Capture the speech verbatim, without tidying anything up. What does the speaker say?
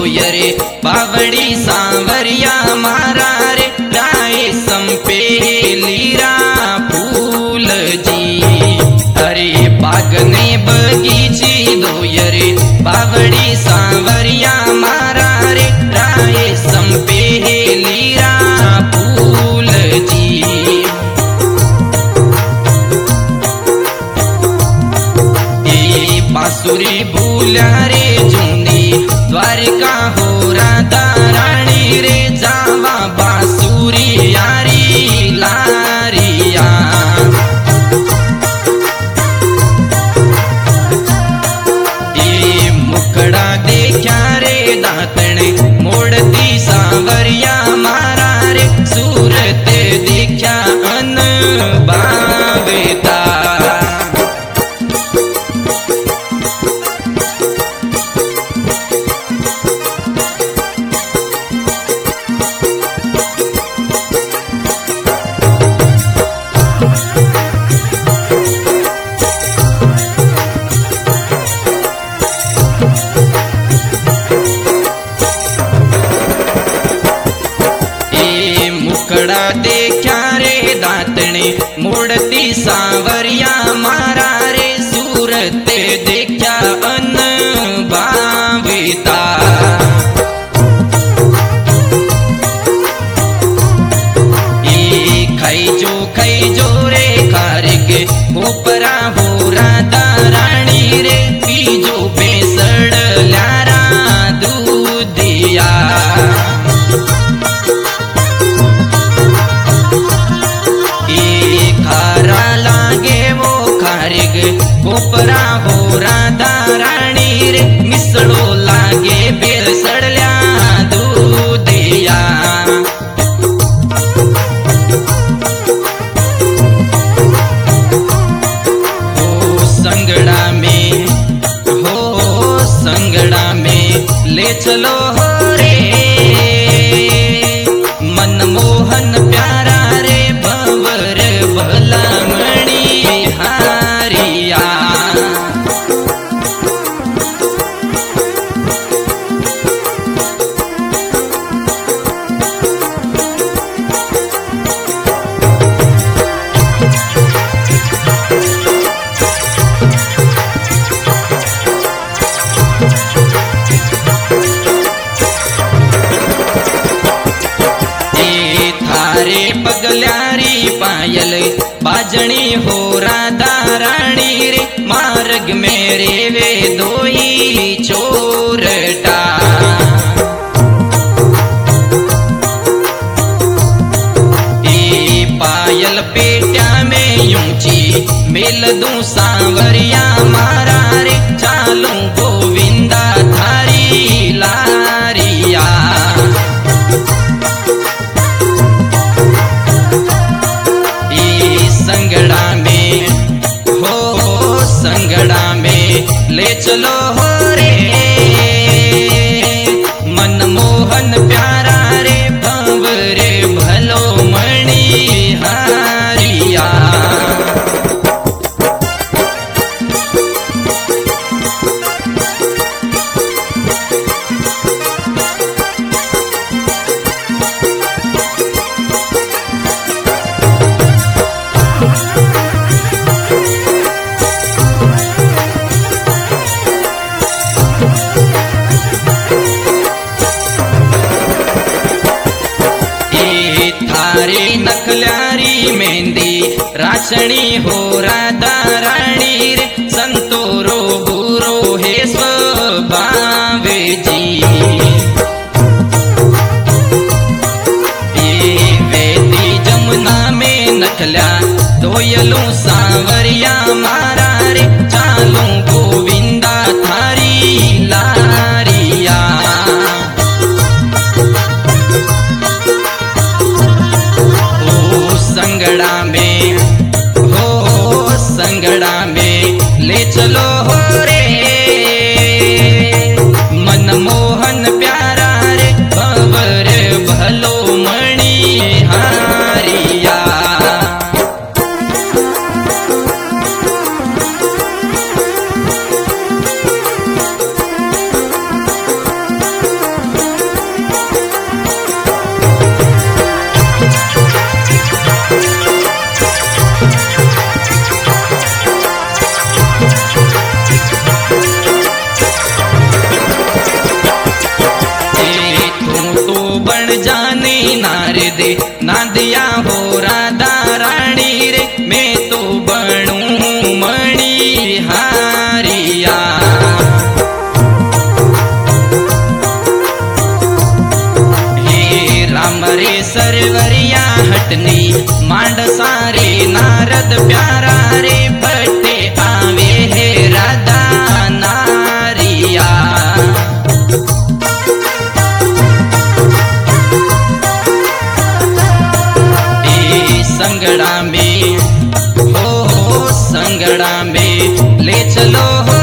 दोयरे बावड़ी सांवरिया मारा रे राय संपेलीरा फूल जी। अरे बागने बगीची दोयरे बावड़ी सांवरिया मारा रे राय संपेलीरा फूल जी। ए बांसुरी भूल्या रे जूनी द्वारिका हो राधा रानी रे जावा बांसुरी यारी लारिया। ए मुकड़ा देखा रे दातने मोड़ती सांवरिया मारा रे सूरत देखा अन बावेता। मुकड़ा देखा रे दातने मोड़ती सांवरिया मारा रे सूरत देखा अन बावेता। ए खाई जो खाई जो रे खारिक गोपरा हो राधा रानी रे पीजो बेसड़ ल्यारा दूधिया। गोपरा हो राधा रानी रे मिसड़ो लागे बेसड़ल्या दूधिया। हो संगड़ा में हो संगड़ा में ले चलो हो रे मनमोहन प्यारा रे भंवर भला मणि हारिया। पगल्यारी पायल बाजनी हो राधा रानी रे मार्ग मेरे वे दोई चोरटा। ए पायल पेट्या में यूंची मेल दूं सांवरिया मारा रे चालू गोविंदा थारी लारिया। संगड़ा में हो संगड़ा में ले चलो हो रे मनमोहन प्यारा रे भंवरे भलो मणि हारिया। थारे नखल्यारी मेहंदी राशनी हो राधा रानी रे संतोरो बुरो हे स्वभावे जी। ए वेदी जमुना में नखल्या दोयलू सांवरिया मारा रे चालू गोविंदा थारी लारिया। संगड़ा में हो संगड़ा में ले चलो हो रे मनमोहन प्यारा रे भंवर भलो मणि हारिया। रे नादिया हो राधा रानी रे मैं तो बनूं मणि हारिया। हे राम रे सरवरिया हटनी मांड सारे नारद प्यारा रे भट्टे आवे हे राधा नारिया। संगड़ा में हो संगड़ा में ले चलो हो